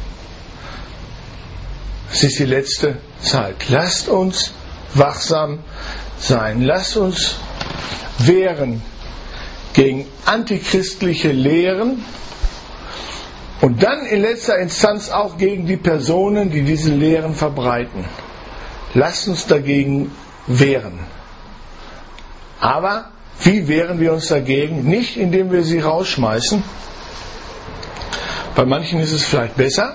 Es ist die letzte Zeit. Lasst uns wachsam sein. Lasst uns wehren gegen antichristliche Lehren und dann in letzter Instanz auch gegen die Personen, die diese Lehren verbreiten. Lasst uns dagegen wehren. Aber wie wehren wir uns dagegen? Nicht indem wir sie rausschmeißen. Bei manchen ist es vielleicht besser.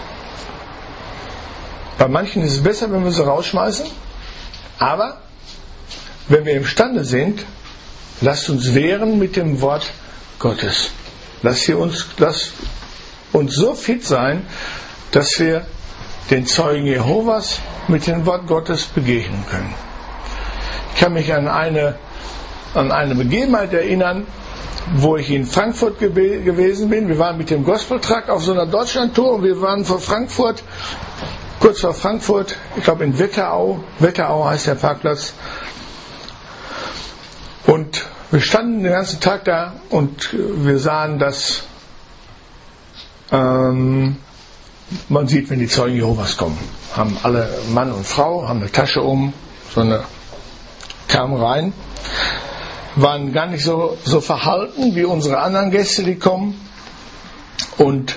Bei manchen ist es besser, wenn wir sie rausschmeißen. Aber wenn wir imstande sind, lasst uns wehren mit dem Wort Gottes. Lasst ihr uns, lasst uns so fit sein, dass wir den Zeugen Jehovas mit dem Wort Gottes begegnen können. Ich kann mich an eine, an eine Begebenheit erinnern, wo ich in Frankfurt gebe- gewesen bin. Wir waren mit dem Gospel Truck auf so einer Deutschlandtour und wir waren vor Frankfurt kurz vor Frankfurt, ich glaube in Wetterau, Wetterau heißt der Parkplatz. Und wir standen den ganzen Tag da und wir sahen, dass ähm, man sieht, wenn die Zeugen Jehovas kommen. Haben alle Mann und Frau, haben eine Tasche um, so eine, kamen rein, waren gar nicht so, so verhalten wie unsere anderen Gäste, die kommen. Und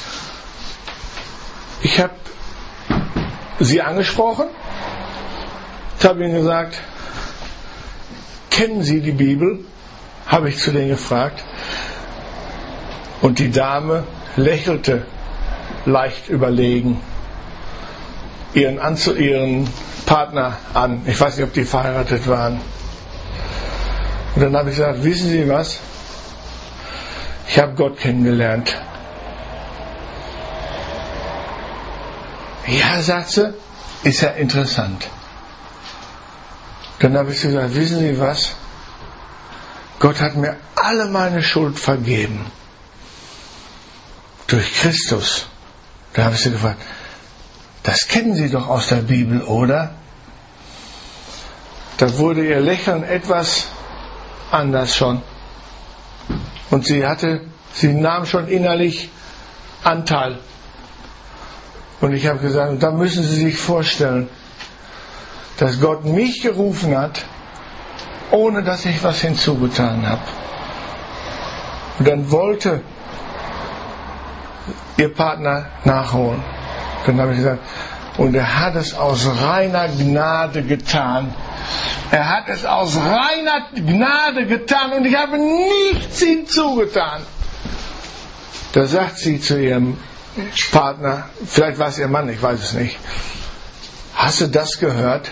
ich habe sie angesprochen, ich habe ihnen gesagt, kennen Sie die Bibel? Habe ich zu denen gefragt. Und die Dame lächelte leicht überlegen ihren, Anzu- ihren Partner an. Ich weiß nicht, ob die verheiratet waren. Und dann habe ich gesagt, wissen Sie was? Ich habe Gott kennengelernt. Ja, sagt sie, ist ja interessant. Dann habe ich gesagt, wissen Sie was? Gott hat mir alle meine Schuld vergeben. Durch Christus. Da habe ich sie gefragt, das kennen Sie doch aus der Bibel, oder? Da wurde ihr Lächeln etwas anders schon. Und sie hatte, sie nahm schon innerlich Anteil. Und ich habe gesagt, da müssen Sie sich vorstellen, dass Gott mich gerufen hat, ohne dass ich was hinzugetan habe. Und dann wollte ihr Partner nachholen. Dann habe ich gesagt, und er hat es aus reiner Gnade getan. Er hat es aus reiner Gnade getan und ich habe nichts hinzugetan. Da sagt sie zu ihrem Partner, vielleicht war es ihr Mann, ich weiß es nicht, hast du das gehört?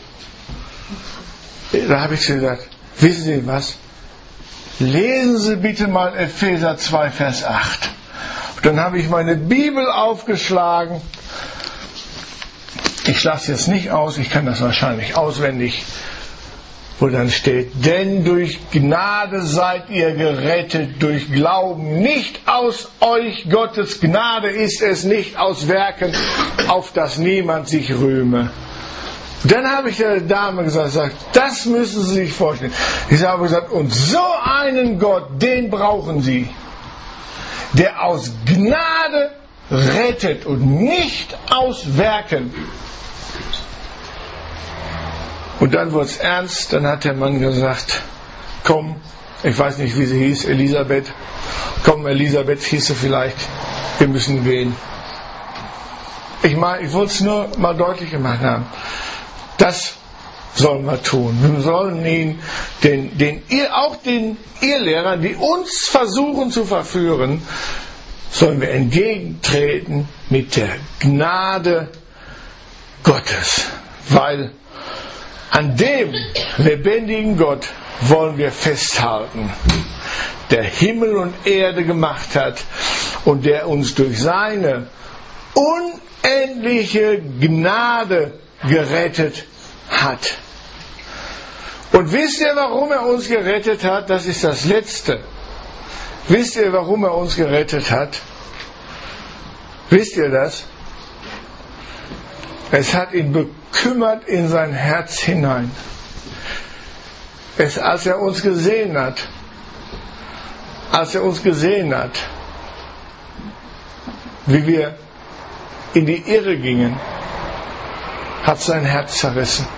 Da habe ich zu ihr gesagt, wissen Sie was? Lesen Sie bitte mal Epheser zwei, Vers acht. Und dann habe ich meine Bibel aufgeschlagen. Ich lasse jetzt nicht aus, ich kann das wahrscheinlich auswendig, wo dann steht, denn durch Gnade seid ihr gerettet, durch Glauben, nicht aus euch, Gottes Gnade ist es, nicht aus Werken, auf dass niemand sich rühme. Dann habe ich der Dame gesagt, das müssen Sie sich vorstellen. Ich habe gesagt, und so einen Gott, den brauchen Sie, der aus Gnade rettet und nicht aus Werken. Und dann wurde es ernst, dann hat der Mann gesagt, komm, ich weiß nicht, wie sie hieß, Elisabeth, komm, Elisabeth hieß sie vielleicht, wir müssen gehen. Ich meine, ich wollte es nur mal deutlich gemacht haben. Das sollen wir tun. Wir sollen ihn, den, den, auch den Irrlehrern, die uns versuchen zu verführen, sollen wir entgegentreten mit der Gnade Gottes. Weil an dem lebendigen Gott wollen wir festhalten, der Himmel und Erde gemacht hat und der uns durch seine unendliche Gnade gerettet hat. Und wisst ihr, warum er uns gerettet hat? Das ist das Letzte. Wisst ihr, warum er uns gerettet hat? Wisst ihr das? Es hat ihn bekümmert in sein Herz hinein. Es, als er uns gesehen hat, als er uns gesehen hat, wie wir in die Irre gingen, hat sein Herz zerrissen.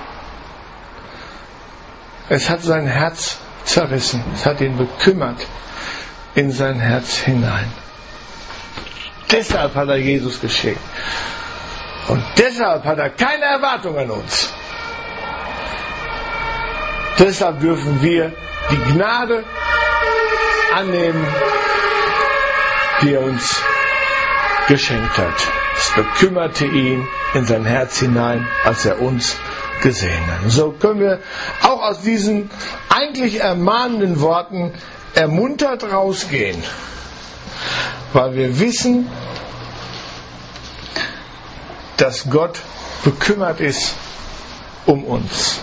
Es hat sein Herz zerrissen. Es hat ihn bekümmert in sein Herz hinein. Deshalb hat er Jesus geschickt. Und deshalb hat er keine Erwartung an uns. Deshalb dürfen wir die Gnade annehmen, die er uns geschenkt hat. Es bekümmerte ihn in sein Herz hinein, als er uns gesehen hat. Und so können wir auch aus diesen eigentlich ermahnenden Worten ermuntert rausgehen, weil wir wissen, dass Gott bekümmert ist um uns.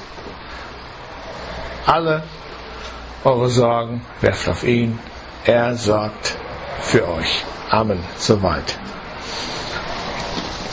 Alle eure Sorgen werft auf ihn. Er sorgt für euch. Amen. Soweit.